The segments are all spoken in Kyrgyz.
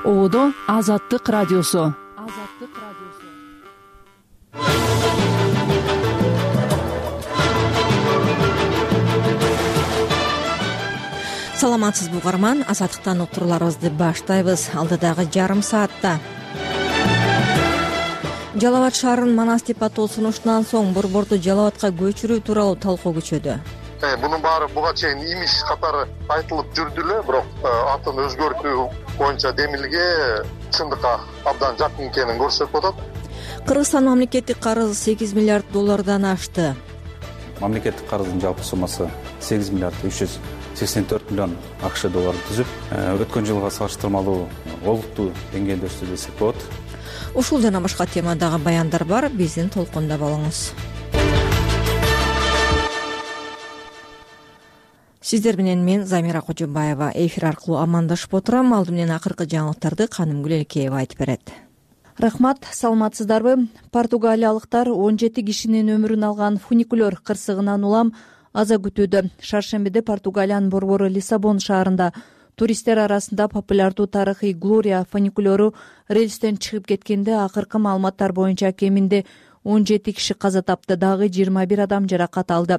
Оодо Азаттык радиосу. Саламатсызбы угарман, Азаттыктан уктурууларыбызды баштайбыз. Алдыдагы жарым саатта Жалал Абад шаарынын Манас депо сунуштунан соң борборду Жалал Абадка көчүрүү тууралуу талкуу күчөдү. Мунун баары буга чейин имиш катары айтылып жүрдү эле, бирок атын өзгөртүү боюнча демилге чындыкка абдан жакын экенин көрсөтүп атат. Кыргызстан мамлекеттик карызы 8 миллиард доллардан ашты. Мамлекеттик карыздын жалпы суммасы 8 миллиард 384 миллион АКШ долларды түзүп, өткөн жылга салыштырмалуу олуттуу деңгээлде өстү десек болот. Ушул жана башка темадагы баяндар бар, биздин толкунда болуңуз. Сиздер менен мен Замира Кожобаева эфир аркылуу амандашып отурам. Алды менен акыркы жаңылыктарды Каным Гүлелкеева айтып берет. Рахмат, саламатсыздарбы? Португалиялыктар 17 кишинин өмүрүн алган фуникулер кырсыгынан улам аза күтүүдө. Шаршембиде Португалиянын борбору Лиссабон шаарында туристтер арасында популярдуу тарыхый Глория фуникулеру рельстен чыгып кеткенде акыркы маалыматтар боюнча кеминде 17 киши каза тапты, дагы 21 адам жаракат алды.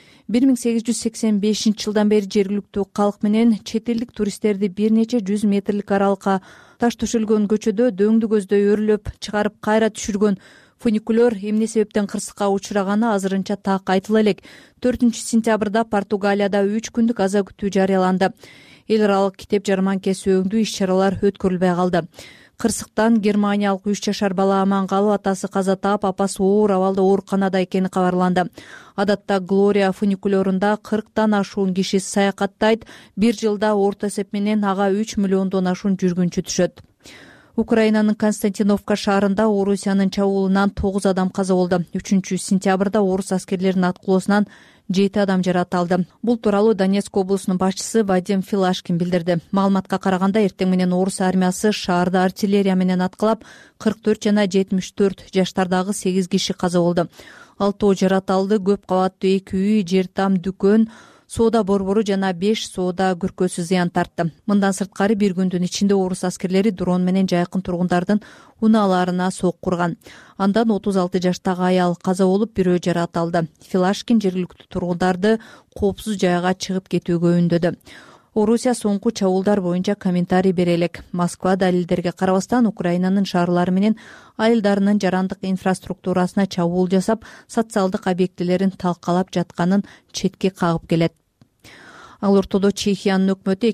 1885 жылдан бери жергиликтүү калк менен чет элдик туристтерди бир нече 100 метрлик аралыкка таш төшөлгөн көчөдө дөңдү көздөй өрлөп чыгарып кайра түшүргөн фуникулер эмне себептен кырсыкка учураганы азырынча так айтыла элек. 4-сентябрда Португалияда 3 күндүк аза күтүү жарыяланды. Эл аралык китеп жарманкеси өңдүү иш-чаралар өткөрүлбөй калды. Кырсыктан германиялык 3 жашар бала аман калып, атасы каза таап, апасы оор абалда ооруканада экени кабарланды. Адатта Глория фуникулерунда 40тан ашуун киши саякаттайт. Бир жылда орто эсеп менен ага 3 миллиондон ашуун жүргүнчү түшөт. Украинанын Константиновка шаарында Орусиянын чабуулунан 9 адам каза болду. 3-сентябрда орус аскерлеринин аткылоосунан 7 адам жаракат алды. Бул тууралуу Донецк облусунун башчысы Вадим Филашкин билдирди. Маалыматка караганда, эртең менен орус армиясы шаарды артиллерия менен аткылап, 44 жана 74 жаштардагы 8 киши каза болду. 6 жаракат алды. Көп кабаттуу 2 үй, жер там, дүкөн, соода борбору жана 5 соода көркөсү зыян тартты. Мындан сырткары бир күндүн ичинде орус аскерлери дрон менен жайкын тургундардын унааларына сок курган. Андан 36 жаштагы аял каза болуп, бирөө жаракат алды. Филашкин жергиликтүү тургундарды коопсуз жайга чыгып кетүүгө үндөдү. Орусия соңку чабуулдар боюнча комментарий бере элек. Москва далилдерге карабастан Украинанын шаарлары менен айылдарынын жарандык инфраструктурасына чабуул жасап, социалдык объектилерин талкалап жатканын четке кагып келет. Ал ортодо Чехиянын өкмөтү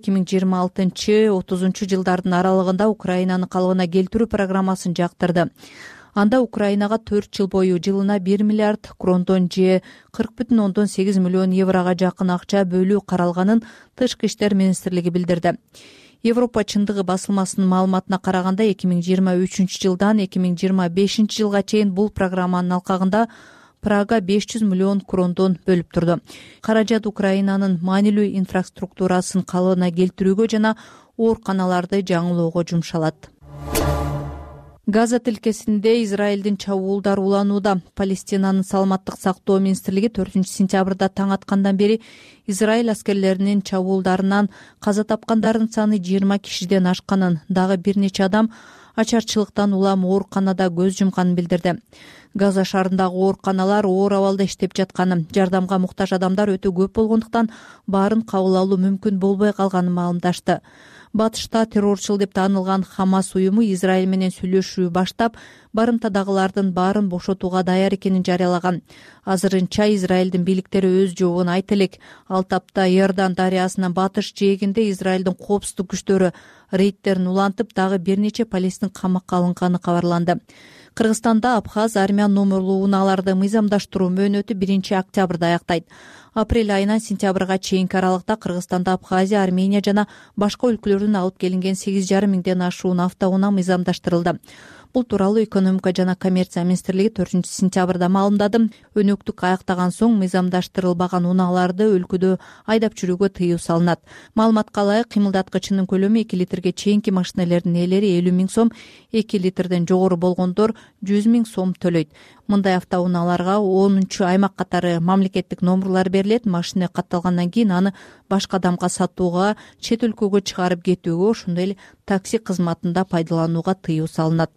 2026-30 жылдардын аралыгында Украинаны калыбына келтирүү программасын жактырды. Анда Украинага 4 жыл бою жылына 1 миллиард крондон же 40,8 миллион еврога жакын акча бөлүү каралганын Тышкы иштер министрлиги билдирди. Европа чындыгы басылмасынын маалыматына караганда 2023 жылдан 2025 жылга чейин бул программанын алкагында Прага 500 миллион крондон бөлүп турду. Каражат Украинанын маанилүү инфраструктурасын калыбына келтирүүгө жана ооруканаларды жаңылоого жумшалат. Газа тилкесинде Израилдин чабуулдары уланууда. Палестинанын саламаттык сактоо министрлиги 4-сентябрда таң аткандан бери Израиль аскерлеринин чабуулдарынан каза тапкандардын саны 20 кишиден ашканын, дагы бир нече адам ачарчылыктан улам ооруканада көз жумканын билдирди. Газа шаарындагы ооруканалар оор абалда иштеп жатканын, жардамга муктаж адамдар өтө көп болгондуктан баарын кабыл алуу мүмкүн болбой калганын маалымдашты. Батышта террорчул деп таанылган Хамас уюму Израиль менен сүйлөшүү баштап, барымтадагылардын баарын бошотууга даяр экенин жарыялаган. Азырынча Израилдин бийликтери өз жообун айта элек. Ал тапта Иордан дарыясынын батыш жээгинде Израилдин коопсуздук күчтөрү рейдтерин улантып, дагы бир нече палестин камакка алынганы кабарланды. Кыргызстанда Абхаз армян номерлуу унааларды мыйзамдаштыруу мөөнөтү 1-октябрда аяктайт. Апрель айынан сентябрга чейинки аралыкта Кыргызстанда Абхазия, Армения жана башка өлкөлөрдөн алып келинген 8,5 миңден ашуун автоунаа мыйзамдаштырылды. Бул тууралуу экономика жана коммерция министрлиги 4-сентябрда маалымдады. Өнөктүк аяктаган соң мыйзамдаштырылбаган унааларды өлкөдө айдап жүрүүгө тыюу салынат. Маалыматка ылайык, кыймылдаткычынын көлөмү 2 литрге чейинки машинелердин ээлери 50 000 сом, 2 литрден жогору болгондор 100 000 сом төлөйт. Мындай автоунааларга 10-аймак катары мамлекеттик номерлар берилет. Машина катталгандан кийин аны башка адамга сатууга, чет өлкөгө чыгарып кетүүгө, ошондой эле такси кызматында пайдаланууга тыюу салынат.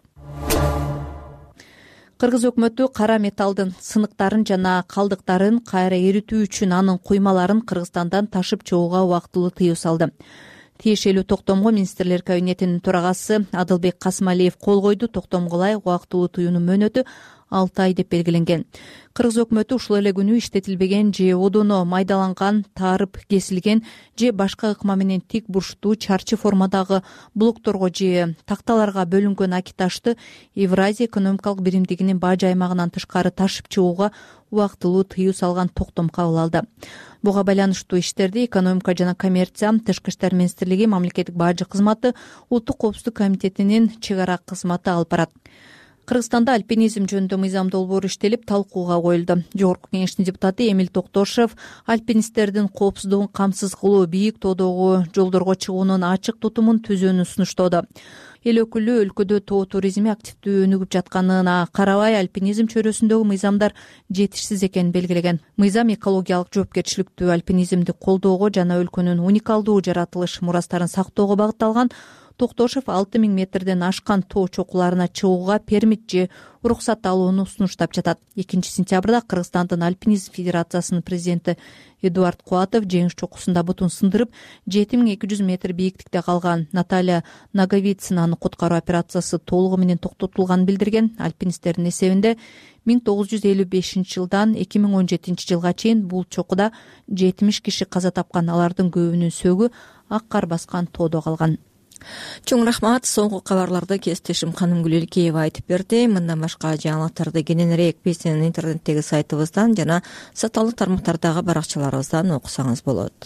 Кыргыз өкмөтү кара металлдын сыныктарын жана калдыктарын кайра эритүү үчүн анын куймаларын Кыргызстандан ташып чыгууга убактылуу тыюу салды. Тиешелүү токтомго министрлер кабинетинин төрагасы Адылбек Касымалиев кол койду. Токтомго ылайык убактылуу тыюунун мөөнөтү 6 ай деп белгиленген. Кыргыз өкмөтү ушул эле күнү иштетилбеген же одоно майдаланган, таарып кесилген же башка ыкма менен тик бурчтуу чарчы формадагы блокторго же такталарга бөлүнгөн акиташты Евразия экономикалык биримдигинин бажы аймагынан тышкары ташып чыгууга убактылуу тыюу салган токтом кабыл алды. Буга байланыштуу иштерди экономика жана коммерция, Тышкы иштер министрлиги, мамлекеттик бажы кызматы, Улуттук коопсуздук комитетинин чек ара кызматы алып барат. Кыргызстанда альпинизм жөнүндө мыйзам долбоору иштелип талкууга коюлду. Жогорку кеңештин депутаты Эмил Токтошев альпинисттердин коопсуздугун камсыз кылуу, бийик тоодогу жолдорго чыгуунун ачык тутумун түзүүнү сунуштоодо. Эл өкүлү өлкөдө тоо туризми активдүү өнүгүп жатканына карабай, альпинизм чөйрөсүндөгү мыйзамдар жетишсиз экенин белгилеген. Мыйзам экологиялык жоопкерчиликтүү альпинизмди колдоого жана өлкөнүн уникалдуу жаратылыш мурастарын сактоого багытталган. Токтошев 6000 метрден ашкан тоо чокуларына чыгууга пермит же уруксат алууну сунуштап жатат. 2-сентябрда Кыргызстандын альпинизм федерациясынын президенти Эдуард Куатов жеңиш чокусунда бутун сындырып, 7200 метр бийиктикте калган Наталья Наговицинаны куткаруу операциясы толугу менен токтотулганын билдирген. Альпинисттердин эсебинде 1955-жылдан 2017-жылга чейин бул чокуда 70 киши каза тапкан. Алардын көбүнүн сөөгү ак кар баскан тоодо калган. Чоң рахмат. Соңку кабарларды кесиптешим Канымгүл Элкеева айтып берди. Мындан башка жаңылыктарды кененирээк биздин интернеттеги сайтыбыздан жана социалдык тармактардагы баракчаларыбыздан окусаңыз болот.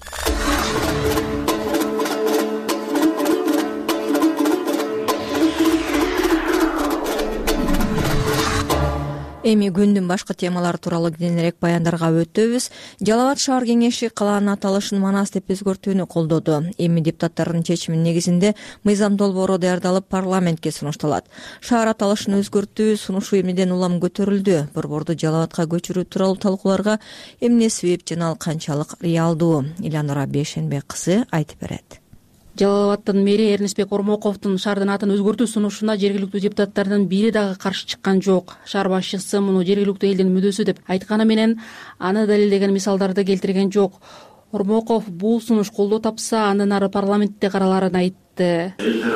Эми күндүн башка темалары тууралуу кененирээк баяндарга өтөбүз. Жалал Абад шаар кеңеши калаанын аталышын Манас деп өзгөртүүнү колдоду. Эми депутаттардын чечиминин негизинде мыйзам долбоору даярдалып парламентке сунушталат. Шаар аталышын өзгөртүү сунушу эмнеден улам көтөрүлдү? Борборду Жалал Абадка көчүрүү тууралуу талкууларга эмне себеп жана ал канчалык реалдуу? Иланура Бейшенбек кызы айтып берет. Жалал Абадтын мэри Эрнестбек Ормоковдун шаардын атын өзгөртүү сунушуна жергиликтүү депутаттардын бири дагы каршы чыккан жок. Шаар башчысы муну жергиликтүү элдин мүдөөсү деп айтканы менен аны далилдеген мисалдарды келтирген жок. Ормоков бул сунуш колдоо тапса, андан ары парламентте караларын айтты.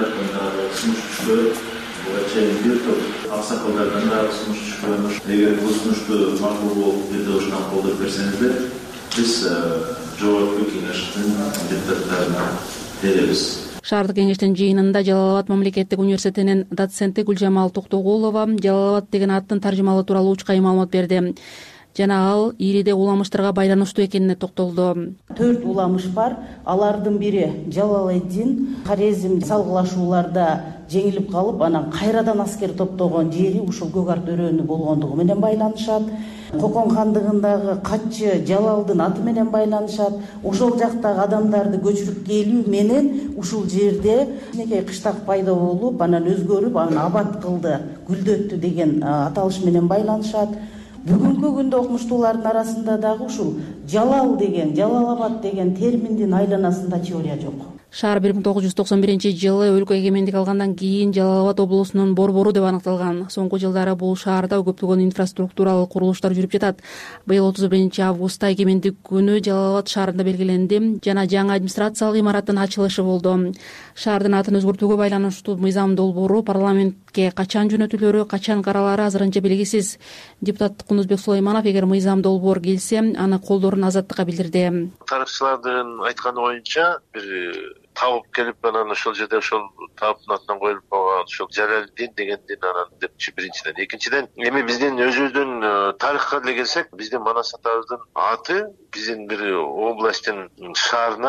Аксакалдардан да сунуш түшкөн. Эгер бул сунушту макул болуп бирдешинен колдоп берсеңиздер, биз жогорку кеңештин депутаттарына беребиз. Шаардык кеңештин жыйынында Жалал Абад мамлекеттик университетинин доценти Гүлжамал Токтогулова Жалал Абад деген аттын таржымалуу тууралуу учкай маалымат берди. Жана ал ириде уламыштарга байланыштуу экенине токтолду. 4 уламыш бар. Алардын бири Жалалэддин Хорезм салгылашууларда жеңилип калып, анан кайрадан аскер топтогон жери ушул Көк Арт өрөөнү болгондугу менен байланышат. Кокон хандыгындагы катчы Жалалдын аты менен байланышат. Ошол жактагы адамдарды көчүрүп келүү менен ушул жерде кичинекей кыштак пайда болуп, анан өзгөрүп, аны абад кылды, гүлдөттү деген аталыш менен байланышат. Бүгүнкү күндө окумуштуулардын арасында дагы ушул Жалал деген, Жалал Абад деген терминдин айланасында теория жок. Шаар 1991-жылы өлкө эгемендик алгандан кийин Жалал Абад облусунун борбору деп аныкталган. Соңку жылдары бул шаарда көптөгөн инфраструктуралык курулуштар жүрүп жатат. Быйыл 31-августта эгемендик күнү Жалал Абад шаарында белгиленди жана жаңы администрациялык имараттын ачылышы болду. Шаардын атын өзгөртүүгө байланыштуу мыйзам долбоору парламентке качан жөнөтүлөрү, качан каралары азырынча белгисиз. Депутат Кунузбек Сулайманов эгер мыйзам долбоор келсе, аны колдоорун Азаттыкка билдирди. Тарыхчылардын айтканы боюнча бир табып келип, анан ошол жерде ошол табыптын атынан коюлуп калган ошол Жалалдин дегендин анан депчи биринчиден. Экинчиден, эми биздин өзүбүздүн тарыхка деле келсек, биздин Манас атабыздын аты биздин бир областтын шаарына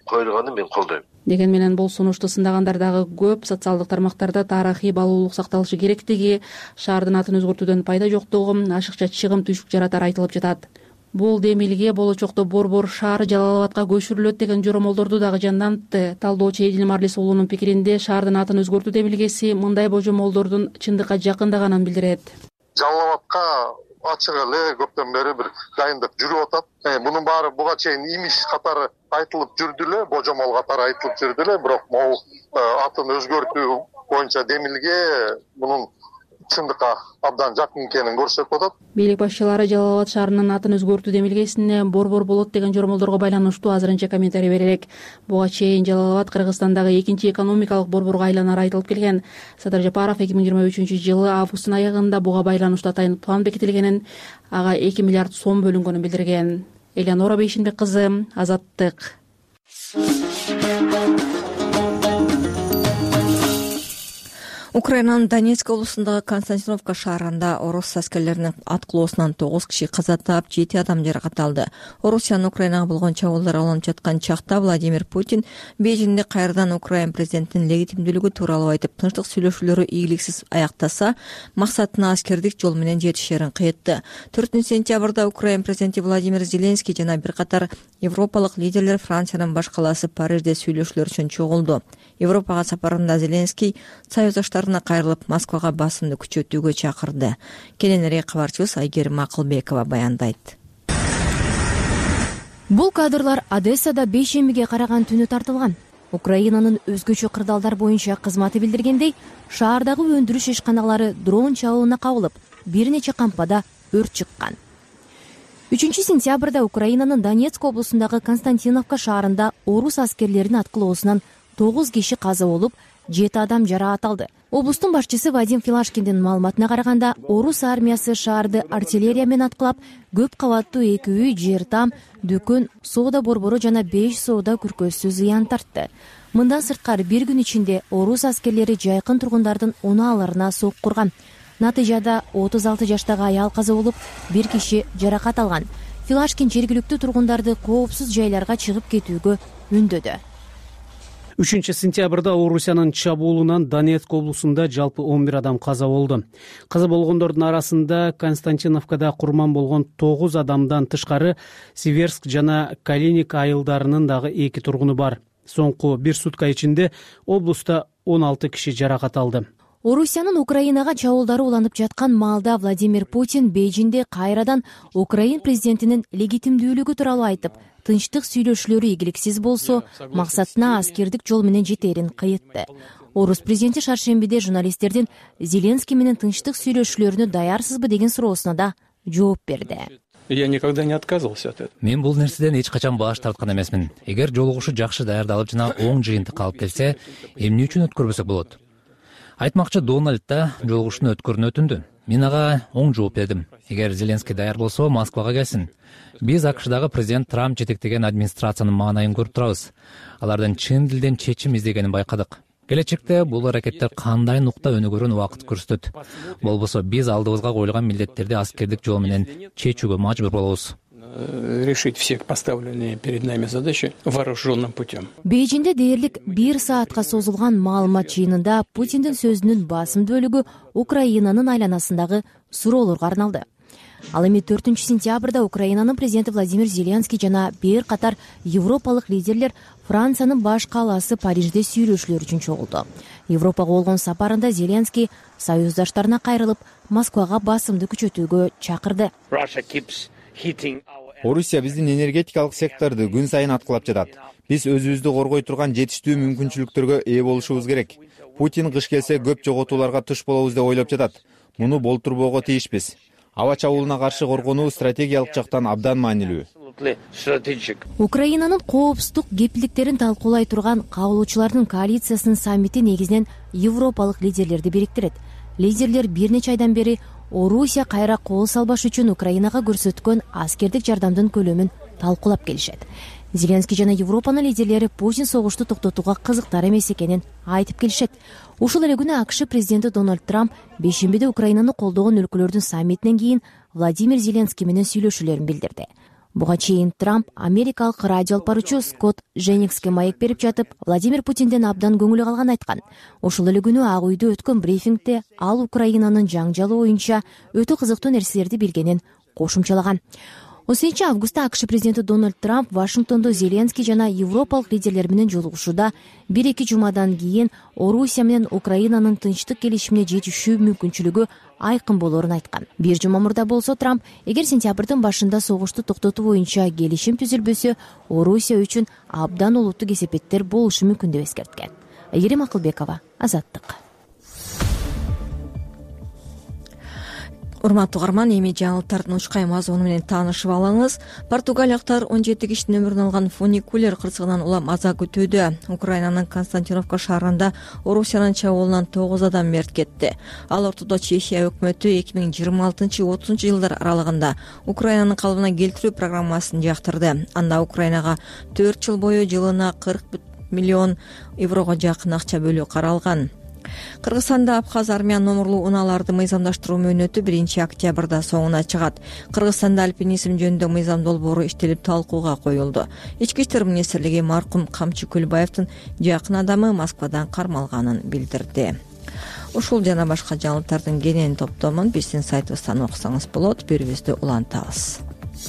коюлганын мен колдойм. Деген менен бул сунушту сындагандар дагы көп. Социалдык тармактарда тарыхый баалуулук сакталышы керектиги, шаардын атын өзгөртүүдөн пайда жоктугу, ашыкча чыгым түйшүк жаратары айтылып жатат. Бул демилге болочокто Борбор шаары Жалал-Абадка көчүрүлөт деген жоромолдорду дагы жандантты. Талдоочу Эдил Марлис уулунун пикиринде шаардын атын өзгөртүү демилгеси мындай божомолдордун чындыкка жакындаганын билдирет. Жалал-Абадка ачык эле көптөн бери бир дайындык жүрүп атат. Мунун баары буга чейин имиш катары айтылып жүрдү эле, божомол катары айтылып жүрдү эле, бирок могул атын өзгөртүү боюнча демилге мунун чындыкка абдан жакын экенин көрсөтүп атат. Бийлик башчылары Жалал-Абад шаарынын атын өзгөртүү демилгесине борбор болот деген жоромолдорго байланыштуу азырынча комментарий бере элек. Буга чейин Жалал-Абад Кыргызстандагы экинчи экономикалык борборго айланары айтылып келген. Садыр Жапаров 2023-жылы августтун аягында буга байланыштуу атайын план бекитилгенин, ага 2 миллиард сом бөлүнгөнүн билдирген. Элеонора Бейшинбек кызы, Азаттык. Украинанын Донецк облусундагы Константиновка шаарында орус аскерлеринин аткылоосунан 9 киши каза таап, 7 адам жаракат алды. Орусиянын Украинага болгон чабуулдар алынып жаткан чакта Владимир Путин Бейжиңде кайрадан Украин президентинин легитимдүүлүгү тууралуу айтып, тынчтык сүйлөшүүлөрү ийгиликсиз аяктаса, максатына аскердик жол менен жетишерин кыйтты. 4-сентябрда Украин президенти Владимир Зеленский жана бир катар европалык лидерлер Франциянын баш калаасы Парижде сүйлөшүүлөр үчүн чогулду. Европага сапарында Зеленский союздаштарына кайрылып, Москвага басымды күчөтүүгө чакырды. Кененирээк кабарчыбыз Айгерим Акылбекова баяндайт. Бул кадрлар Одессада бейшембиге караган түнү тартылган. Украинанын өзгөчө кырдаалдар боюнча кызматы билдиргендей, шаардагы өндүрүш ишканалары дрон чабуулуна кабылып, бир нече кампада өрт чыккан. 3-сентябрда Украинанын Донецк облусундагы Константиновка шаарында орус аскерлеринин аткылоосунан 9 киши каза болуп, 7 адам жаракат алды. Облустун башчысы Вадим Филашкиндин маалыматына караганда, орус армиясы шаарды артиллерия менен аткылап, көп кабаттуу 2 үй, жер там, дүкөн, соода борбору жана 5 соода күркөсү зыян тартты. Мындан сырткары бир күн ичинде орус аскерлери жайкын тургундардын унааларына соккурган. Натыйжада 36 жаштагы аял каза болуп, 1 киши жаракат алган. Филашкин жергиликтүү тургундарды коопсуз жайларга чыгып кетүүгө үндөдү. 3-сентябрда Орусиянын чабуулунан Донецк облусунда жалпы 11 адам каза болду. Каза болгондордун арасында Константиновкада курман болгон 9 адамдан тышкары Северск жана Калиник айылдарынын дагы 2 тургуну бар. Соңку 1 сутка ичинде облуста 16 киши жаракат алды. Орусиянын Украинага чабуулдары уланып жаткан маалда Владимир Путин Бейжиңде кайрадан Украин президентинин легитимдүүлүгү тууралуу айтып, тынчтык сүйлөшүүлөрү ийгиликсиз болсо, максатына аскердик жол менен жетерин кыйтты. Орус президенти шаршембиде журналисттердин Зеленский менен тынчтык сүйлөшүүлөрүнө даярсызбы деген суроосуна да жооп берди. Я никогда не отказывался от этого. Мен бул нерседен эч качан баш тарткан эмесмин. Эгер жолугушуу жакшы даярдалып жана оң жыйынтыкка алып келсе, эмне үчүн өткөрбөсөк болот? Айтмакчы, Дональд да жолугушууну өткөрүүнү өтүндү. Мен ага оң жооп бердим. Эгер Зеленский даяр болсо, Москвага келсин. Биз АКШдагы президент Трамп жетектеген администрациянын маанайын көрүп турабыз. Алардын чын дилден чечим издегенин байкадык. Келечекте бул аракеттер кандай нукта өнүгөрүн убакыт көрсөтөт. Болбосо биз алдыбызга коюлган милдеттерди аскердик жол менен чечүүгө мажбур болобуз. Решить все поставленные перед нами задачи вооруженным путем. Бейжиңде дээрлик 1 саатка созулган маалымат жыйынында Путиндин сөзүнүн басым бөлүгү Украинанын айланасындагы суроолорго арналды. Ал эми 4-сентябрда Украинанын президенти Владимир Зеленский жана бир катар европалык лидерлер Франциянын баш калаасы Парижде сүйлөшүүлөр үчүн чогулду. Европага болгон сапарында Зеленский союздаштарына кайрылып, Москвага басымды күчөтүүгө чакырды. Орусия биздин энергетикалык секторду күн сайын аткылап жатат. Биз өзүбүздү коргой турган жетиштүү мүмкүнчүлүктөргө ээ болушубуз керек. Путин кыш келсе көп жоготууларга туш болобуз деп ойлоп жатат. Муну болтурбоого тийишпиз. Аба чабуулуна каршы коргонуу стратегиялык жактан абдан маанилүү. Украинанын коопсуздук кепилдиктерин талкуулай турган кабылуучулардын коалициясынын саммити негизинен европалык лидерлерди бириктирет. Лидерлер бир нече айдан бери Орусия кайра кол салбаш үчүн Украинага көрсөткөн аскердик жардамдын көлөмүн талкуулап келишет. Зеленский жана Европанын лидерлери Путин согушту токтотууга кызыктар эмес экенин айтып келишет. Ушул эле күнү АКШ президенти Дональд Трамп бейшембиде Украинаны колдогон өлкөлөрдүн саммитинен кийин Владимир Зеленский менен сүйлөшүүлөрүн билдирди. Буга чейин Трамп америкалык радио алып баруучу Скотт Дженнингске маек берип жатып, Владимир Путинден абдан көңүлү калганын айткан. Ошол эле күнү Ак үйдө өткөн брифингде ал Украинанын жаңжалы боюнча өтө кызыктуу нерселерди билгенин кошумчалаган. 10-августта АКШ президенти Дональд Трамп Вашингтондо Зеленский жана европалык лидерлер менен жолугушууда 1-2 жумадан кийин Орусия менен Украинанын тынчтык келишимине жетишүү мүмкүнчүлүгү айкын болорун айткан. Бир жума мурда болсо Трамп, эгер сентябрдын башында согушту токтотуу боюнча келишим түзүлбөсө, Орусия үчүн абдан олуттуу кесепеттер болушу мүмкүн деп эскерткен. Айгерим Акылбекова, Азаттык. Урматтуу угарман, эми жаңылыктардын учкай мазмуну менен таанышып алыңыз. Португалиялыктар 17 кишинин өмүрүн алган фуникулер кырсыгынан улам аза күтүүдө. Украинанын Константиновка шаарында Орусиянын чабуулунан 9 адам мерт кетти. Ал ортодо Чехия өкмөтү 2026-30 жылдар аралыгында Украинанын калыбына келтирүү программасын жактырды. Анда Украинага 4 жыл бою жылына 40 миллион еврого жакын акча бөлүү каралган. Кыргызстанда Абхаз армия номурлуу унааларды мыйзамдаштыруу мөөнөтү 1-октябрда соңуна чыгат. Кыргызстанда альпинизм жөнүндө мыйзам долбоору иштелип талкууга коюлду. Ички иштер министрлиги маркум Камчы Көлбаевдин жакын адамы Москвадан кармалганын билдирди. Ушул жана башка жаңылыктардын кенен топтомун биздин сайтыбыздан окусаңыз болот. Берүүбүздү улантабыз.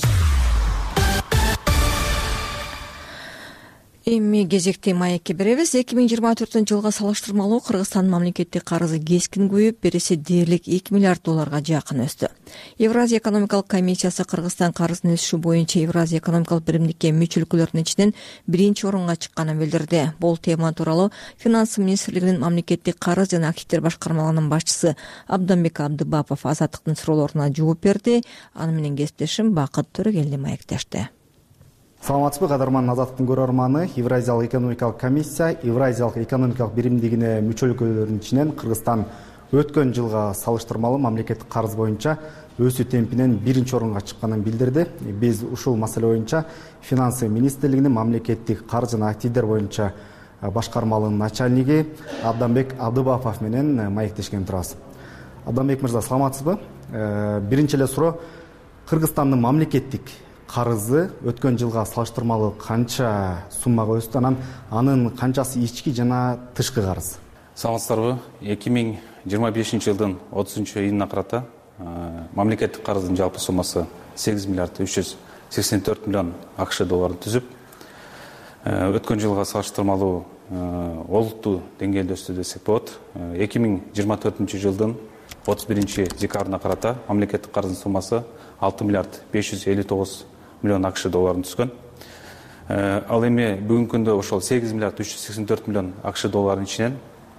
Эми кезекти маекке беребиз. 2024-жылга салыштырмалуу Кыргызстандын мамлекеттик карызы кескин көбөйүп, береси дээрлик 2 миллиард долларга жакын өстү. Евразия экономикалык комиссиясы Кыргызстан карызынын өсүшү боюнча Евразия экономикалык биримдикке мүчө өлкөлөрдүн ичинен 1-орунга чыкканын билдирди. Бул тема тууралуу Финанс министрлигинин мамлекеттик карыз жана активдер башкармалыгынын башчысы Абданбек Абдыбапов Азаттыктын суроолоруна жооп берди. Аны менен кесиптешим Бакыт Төрөгелди маектешти. Саламатсызбы, кадырман Азаттыктын көрөрманы. Евразиялык экономикалык комиссия Евразиялык экономикалык биримдигине мүчө өлкөлөрдүн ичинен Кыргызстан өткөн жылга салыштырмалуу мамлекеттик карыз боюнча өсүү темпинен 1-орунга чыкканын билдирди. Биз ушул маселе боюнча Финанс министрлигинин мамлекеттик карыз жана активдер боюнча башкармалыгынын начальниги Абданбек Абдыбапов менен маектешкен турабыз. Абданбек мырза, саламатсызбы? Биринчи эле суроо, Кыргызстандын мамлекеттик карызы өткөн жылга салыштырмалуу канча суммага өстү, анын канчасы ички жана тышкы карыз? Саламатсыздарбы? 2025-жылдын 30-июнуна карата мамлекеттик карыздын жалпы суммасы 8 миллиард 384 миллион АКШ долларын түзүп, өткөн жылга салыштырмалуу олуттуу деңгээлде өстү десек болот. 2024-жылдын 31-декабрына карата мамлекеттик карыздын суммасы 6 миллиард 559 миллион АКШ долларын түскөн. Ал эми бүгүнкү күндө ошол 8 миллиард 384 миллион АКШ долларын ичинен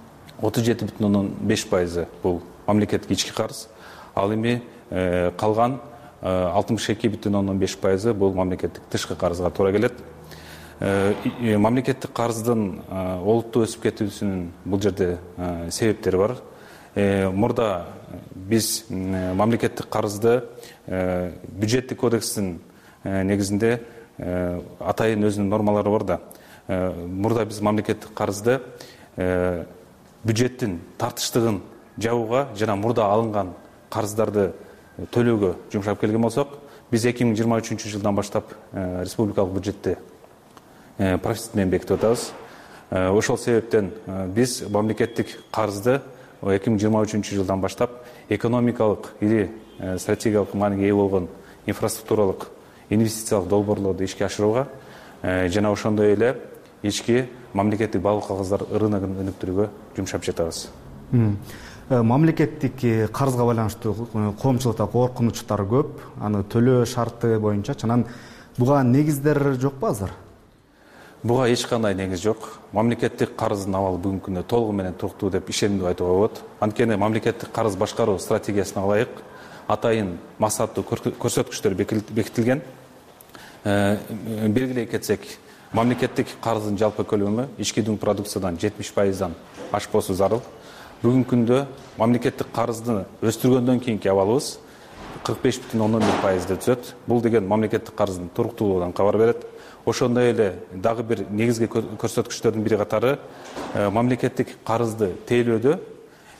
37,5% бул мамлекеттик ички карыз. Ал эми калган 62,5% бул мамлекеттик тышкы карызга туура келет. Мамлекеттик карыздын олуттуу өсүп кетүүсүнүн бул жерде себептери бар. Мурда биз мамлекеттик карызды бюджеттик кодекстин негизинде атайын өзүнүн нормалары бар да. Мурда биз мамлекеттик карызды бюджеттин тартыштыгын жабууга жана мурда алынган карыздарды төлөөгө жумшап келген болсок, биз 2023-жылдан баштап республикалык бюджетти профицит менен бекитип атабыз. Ошол себептен биз мамлекеттик карызды 2023-жылдан баштап экономикалык ири стратегиялык мааниге ээ болгон инфраструктуралык инвестициялык долбоорлорду ишке ашырууга жана ошондой эле ички мамлекеттик балык кагыздар рыногун өнүктүрүүгө жумшап жатабыз. Мамлекеттик карызга байланыштуу коомчулукта коркунучтар көп, аны төлөө шарты боюнча, анан буга негиздер жокпу азыр? Буга эч кандай негиз жок. Мамлекеттик карыздын абалы бүгүнкү күндө толугу менен туруктуу деп ишенимдүү айтууга болот. Анткени мамлекеттик карыз башкаруу стратегиясына ылайык атайын максаттуу көрсөткүчтөр бекитилген. Белгилей кетсек, мамлекеттик карыздын жалпы көлөмү ички дүң продукциядан 70%дан ашпосу зарыл. Бүгүнкү күндө мамлекеттик карызды өстүргөндөн кийинки абалыбыз 45,1% түзөт. Бул деген мамлекеттик карыздын туруктуулугунан кабар берет. Ошондой эле дагы бир негизги көрсөткүчтөрдүн бири катары мамлекеттик карызды тейлөөдө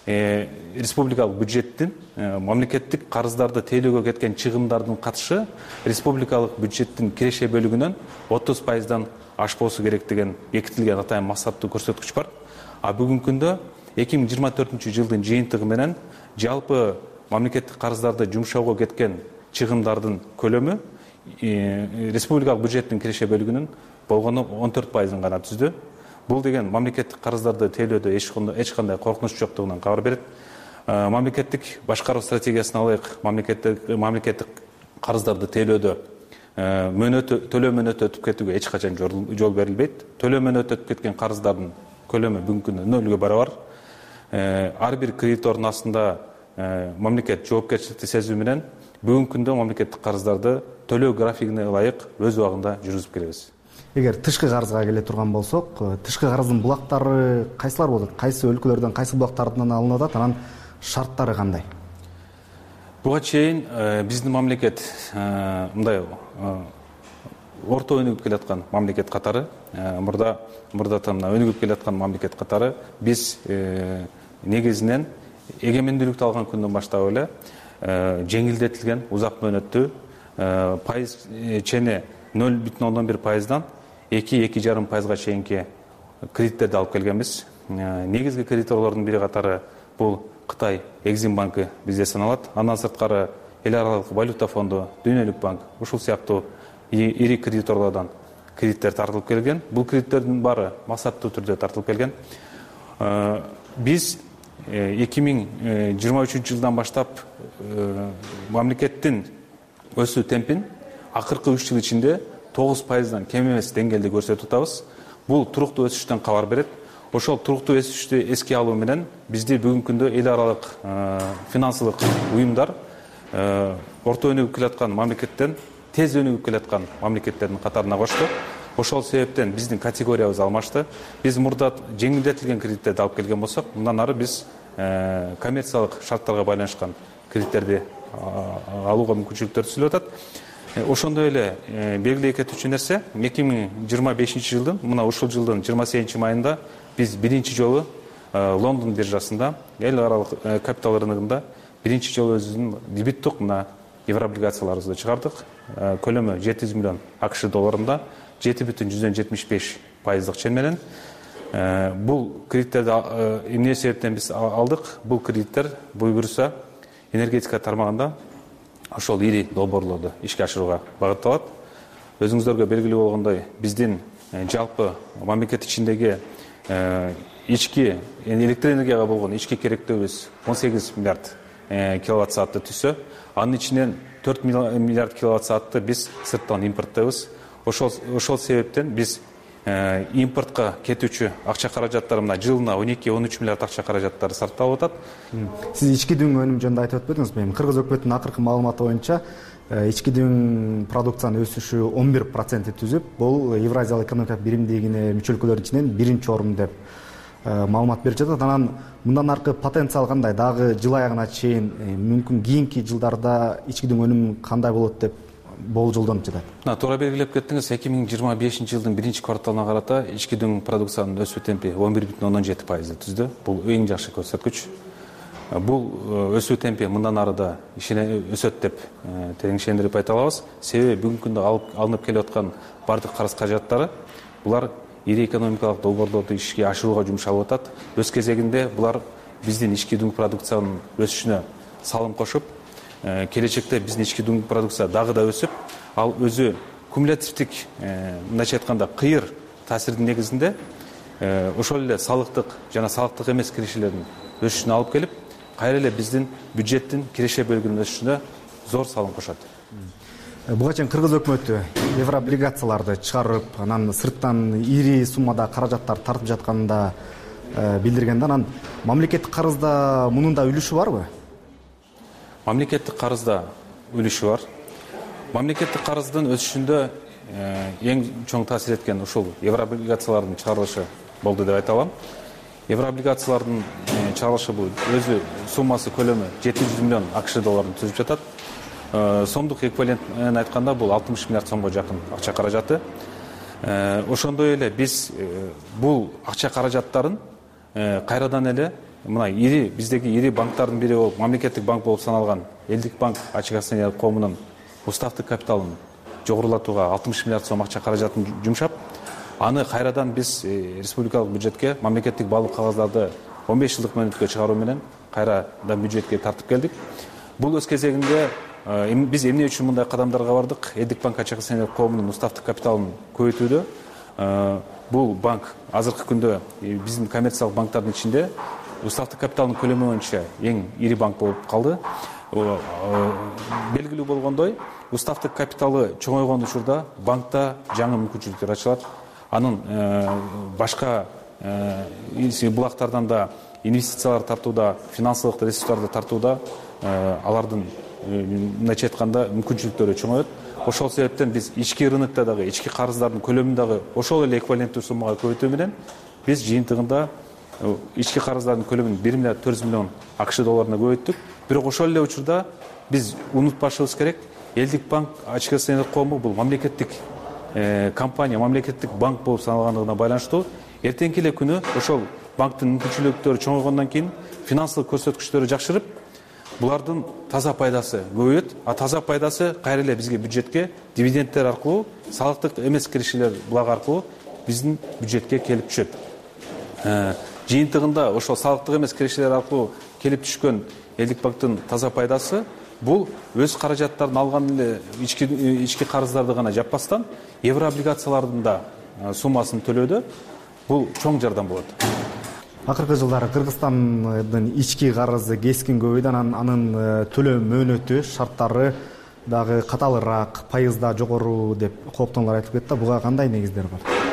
республикалык бюджеттин мамлекеттик карыздарды тейлөөгө кеткен чыгымдардын катышы республикалык бюджеттин киреше бөлүгүнөн 30%дан ашпоосу керек деген бекитилген атайын максаттуу көрсөткүч бар. А бүгүнкү күндө 2024 жылдын жыйынтыгы менен жалпы мамлекеттик карыздарды жумшоого кеткен чыгымдардын көлөмү республикалык бюджеттин киреше бөлүгүнүн болгону 14%ын гана түздү. Бул деген мамлекеттик карыздарды тейлөөдө эч кандай коркунуч жоктугунан кабар берет. Мамлекеттик башкаруу стратегиясына ылайык мамлекеттик карыздарды тейлөөдө төлөө мөөнөтү өтүп кетүүгө эч качан жол берилбейт. Төлөө мөөнөтү өтүп кеткен карыздардын көлөмү бүгүнкү күндө нөлгө барабар. Ар бир кредитордун астында мамлекет жоопкерчиликти сезүү менен бүгүнкү күндө мамлекеттик карыздарды төлөө графигине ылайык өз убагында жүргүзүп келебиз. Эгер тышкы карызга келе турган болсок, тышкы карыздын булактары кайсылар болот? Кайсы өлкөлөрдөн, кайсы булактардан алынып атат? Анан шарттары кандай? Буга чейин биздин мамлекет мындай орто өнүгүп келаткан мамлекет катары, мурда өнүгүп келаткан мамлекет катары биз негизинен эгемендүүлүктү алган күндөн баштап эле жеңилдетилген узак мөөнөттүү пайыз чене 0,1%дан 2-2,5%га чейинки кредиттерди алып келгенбиз. Негизги кредиторлордун бири катары бул Кытай Экзим банкы бизде саналат. Андан сырткары эл аралык валюта фонду, Дүйнөлүк банк ушул сыяктуу ири кредиторлордон кредиттер тартылып келген. Бул кредиттердин баары максаттуу түрдө тартылып келген. Биз 2023 жылдан баштап мамлекеттин өсүү темпин акыркы 3 жыл ичинде 9%дан кем эмес деңгээлде көрсөтүп атабыз. Бул туруктуу өсүштөн кабар берет. Ошол туруктуу өсүштү эске алуу менен бизди бүгүнкү күндө эл аралык финансылык уюмдар орто өнүгүп келаткан мамлекеттен тез өнүгүп келаткан мамлекеттердин катарына кошту. Ошол себептен биздин категориябыз алмашты. Биз мурда жеңилдетилген кредиттерди алып келген болсок, мындан ары биз коммерциялык шарттарга байланышкан кредиттерди алууга мүмкүнчүлүктөр түзүлүп атат. Ошондой эле белгилей кетүүчү нерсе 2025 жылдын мына ушул жылдын 28 майында биз биринчи жолу Лондон биржасында эл аралык капитал рыногунда биринчи жолу өзүбүздүн дебюттук мына еврооблигацияларыбызды чыгардык. Көлөмү 700 миллион АКШ долларында 7,75% чен менен. Бул кредиттерди эмне себептен биз алдык? Бул кредиттер буюрса энергетика тармагында ошол ири долбоорлорду ишке ашырууга багытталат. Өзүңүздөргө белгилүү болгондой, биздин жалпы мамлекет ичиндеги ички электроэнергияга болгон ички керектөөбүз 18 миллиард киловатт саатты түзсө, анын ичинен 4 миллиард киловатт саатты биз сырттан импорттойбуз. Ошол себептен биз импортко кетүүчү акча каражаттары мына жылына 12-13 миллиард акча каражаттары сарпталып атат. Сиз ички дүң өнүм жөнүндө айтып өтпөдүңүз. Кыргыз өкмөтүнүн акыркы маалыматы боюнча ички дүң продукциянын өсүшү 11% түзүп, бул Евразиялык экономикалык биримдигине мүчө өлкөлөр ичинен биринчи орун деп маалымат берип жатат. Анан мындан аркы потенциал кандай? Дагы жыл аягына чейин мүмкүн кийинки жылдарда ички дүң өнүм кандай болот деп болжолдонуп жатат? Туура белгилеп кеттиңиз. 2025 жылдын биринчи кварталына карата ички дүң продукциянын өсүү темпи 11,17% түздү. Бул эң жакшы көрсөткүч. Бул өсүү темпи мындан ары да өсөт деп терең ишендирип айта алабыз. Себеби бүгүнкү күндө алынып келип аткан бардык карыз каражаттары булар ири экономикалык долбоорлорду ишке ашырууга жумшалып атат. Өз кезегинде булар биздин ички дүң продукциянын өсүшүнө салым кошуп, келечекте биздин ички дүң продукция дагы да өсүп, ал өзү кумулятивдик, мындайча айтканда, кыйыр таасирдин негизинде ошол эле салыктык жана салыктык эмес киришелердин өсүшүнө алып келип, кайра эле биздин бюджеттин киреше бөлүгүнүн өсүшүнө зор салым кошот. Буга чейин кыргыз өкмөтү еврооблигацияларды чыгарып, анан сырттан ири суммада каражаттар тартып жатканын да билдиргенде, анан мамлекеттик карызда мунун да үлүшү барбы? Мамлекеттик карызда үлүшү бар. Мамлекеттик карыздын өсүшүндө эң чоң таасир эткен ушул еврооблигациялардын чыгарылышы болду деп айта алам. Еврооблигациялардын чыгарылышы бул өзү суммасы көлөмү 700 миллион АКШ долларын түзүп жатат. Сомдук эквивалентин айтканда бул 60 миллиард сомго жакын акча каражаты. Ошондой эле биз бул акча каражаттарын кайрадан эле мына биздеги ири банктардын бири болуп мамлекеттик банк болуп саналган Элдик банк ачык акционерлик коомунун уставдык капиталын жогорулатууга 60 миллиард сом акча каражатын жумшап, аны кайрадан биз республикалык бюджетке мамлекеттик баалуу кагаздарды 15 жылдык мөөнөткө чыгаруу менен кайрадан бюджетке тартып келдик. Бул өз кезегинде биз эмне үчүн мындай кадамдарга бардык? Элдик банк ачык акционерлик коомунун уставдык капиталын көбөйтүүдө. Бул банк азыркы күндө биздин коммерциялык банктардын ичинде уставдык капиталдын көлөмү боюнча эң ири банк болуп калды. Белгилүү болгондой, уставдык капиталы чоңойгон учурда банкта жаңы мүмкүнчүлүктөр ачылат. Анын башка булактардан да инвестициялар тартууда, финансылык ресурстарды тартууда алардын мындайча айтканда мүмкүнчүлүктөрү чоңоет. Ошол себептен биз ички рынокто дагы, ички карыздардын көлөмүн дагы ошол эле эквиваленттүү суммага көбөйтүү менен биз жыйынтыгында ички карыздардын көлөмүн 1 миллиард 400 миллион АКШ долларына көбөйттүк. Бирок ошол эле учурда биз унутпашыбыз керек, Элдик банк ачык акционерлик коому бул мамлекеттик компания, мамлекеттик банк болуп саналгандыгына байланыштуу эртеңки эле күнү ошол банктын мүмкүнчүлүктөрү чоңойгондон кийин финансылык көрсөткүчтөрү жакшырып, булардын таза пайдасы көбөйөт. Таза пайдасы кайра эле бизге бюджетке дивидендтер аркылуу, салыктык эмес киришелер булак аркылуу биздин бюджетке келип түшөт. Жыйынтыгында ошол салыктык эмес киришелер аркылуу келип түшкөн Элдик банктын таза пайдасы бул өз каражаттарын алган эле ички карыздарды гана жаппастан еврооблигациялардын да суммасын төлөөдө бул чоң жардам болот. Акыркы жылдары Кыргызстандын ички карызы кескин көбөйдү, анын төлөө мөөнөтү, шарттары дагы каталыраак, пайыз да жогору деп кооптонулар айтып кетти. Буга кандай негиздер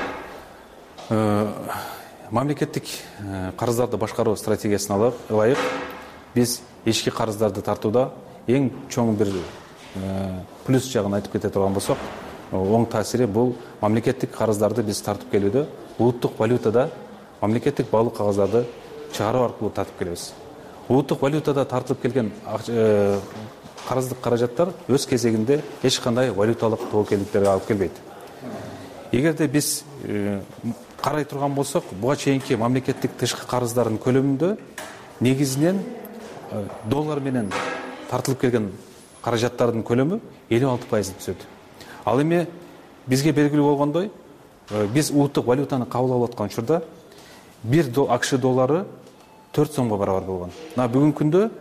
бар? Мамлекеттик карыздарды башкаруу стратегиясына ылайык биз ички карыздарды тартууда эң чоң бир плюс жагын айтып кете турган болсок, оң таасири бул мамлекеттик карыздарды биз тартып келүүдө улуттук валютада мамлекеттик баалуу кагаздарды чыгаруу аркылуу тартып келебиз. Улуттук валютада тартылып келген карыздык каражаттар өз кезегинде эч кандай валюталык тобокелдиктерге алып келбейт. Эгерде биз карай турган болсок, буга чейинки мамлекеттик тышкы карыздардын көлөмүндө негизинен доллар менен тартылып келген каражаттардын көлөмү 56% түшөт. Ал эми бизге белгилүү болгондой, биз улуттук валютаны кабыл алып аткан учурда 1 АКШ доллары 4 сомго барабар болгон. Бүгүнкү күндө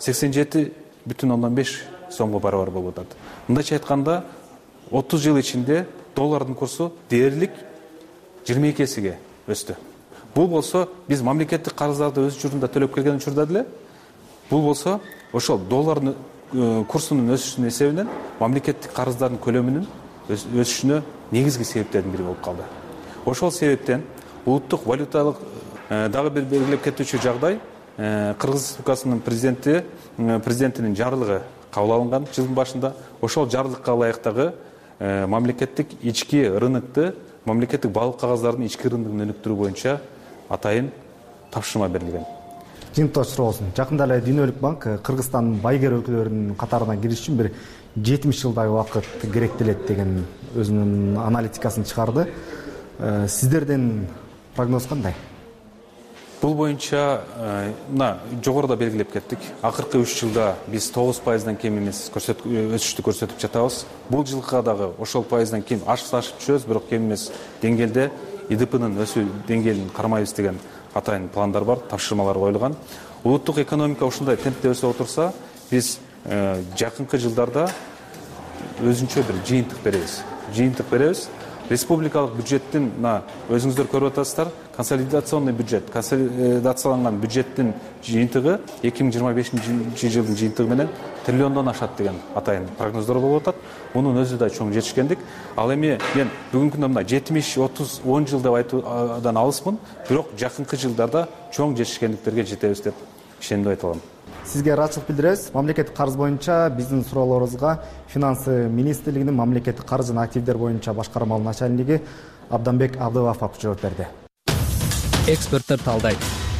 87,5 сомго барабар болуп атат. Мындайча айтканда 30 жыл ичинде доллардын курсу дээрлик 22 эсеге өстү. Бул болсо биз мамлекеттик карыздарды өз учурунда төлөп келген учурда деле, бул болсо ошол доллардын курсунун өсүшүнүн эсебинен мамлекеттик карыздардын көлөмүнүн өсүшүнө негизги себептердин бири болуп калды. Ошол себептен улуттук валюталык дагы бир белгилеп кетүүчү жагдай Кыргыз Республикасынын президентинин жарлыгы кабыл алынган жылдын башында. Ошол жарлыкка ылайыктагы мамлекеттик ички рынокты, мамлекеттик баалуу кагаздардын ички рыногун өнүктүрүү боюнча атайын тапшырма берилген. Жыйынтык очур болсун. Жакында эле Дүйнөлүк банк Кыргызстандын байгер өлкөлөрүнүн катарына кириш үчүн бир 70 жылдай убакыт керектелет деген өзүнүн аналитикасын чыгарды. Сиздердин прогноз кандай? Бул боюнча мына жогоруда белгилеп кеттик. Акыркы 3 жылда биз 9%дан кем эмес өсүштү көрсөтүп жатабыз. Бул жылга дагы ошол пайыздан кем ашып түшөбүз, бирок кем эмес деңгээлде ИДПнын өсүү деңгээлин кармайбыз деген атайын пландар бар, тапшырмалар коюлган. Улуттук экономика ушундай темпте өсүп отурса, биз жакынкы жылдарда өзүнчө бир жыйынтык беребиз. Республикалык бюджеттин, өзүңүздөр көрүп атасыздар, консолидационный бюджет, консолидацияланган бюджеттин жыйынтыгы 2025 жылдын жыйынтыгы менен триллиондон ашат деген атайын прогноздор болуп атат. Мунун өзү да чоң жетишкендик. Ал эми мен бүгүнкү күндө 70, 30, 10 жыл деп айтуудан алыспын, бирок жакынкы жылдарда чоң жетишкендиктерге жетебиз деп ишенимдүү айта алам. Сизге ыраачылык билдиребиз. Мамлекеттик карыз боюнча биздин суроолорубузга Финансы министрлигинин мамлекеттик карыз жана активдер боюнча башкармалык начальниги Абданбек Абдывафов жооп берди. Эксперттер талдайт.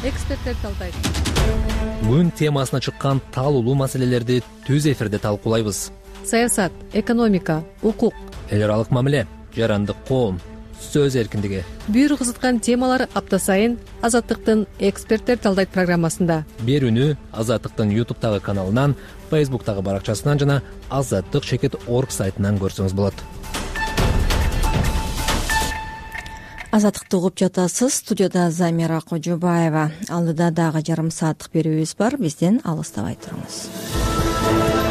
Күн темасына чыккан таалуулуу маселелерди түз эфирде талкуулайбыз. Саясат, экономика, укук, эл аралык мамиле, жарандык коом, сөз эркиндиги. Бир кызыткан темалар апта сайын Азаттыктын эксперттер талдайт программасында. Берүүнү Азаттыктын YouTube'тагы каналынан, Facebook'тагы баракчасынан жана azattik.org сайтынан көрсөңүз болот. Азаттыкты угуп жатасыз. Студияда Замира Кожобаева. Алдыда дагы жарым сааттык берүүбүз бар. Бизден алыстабай туруңуз.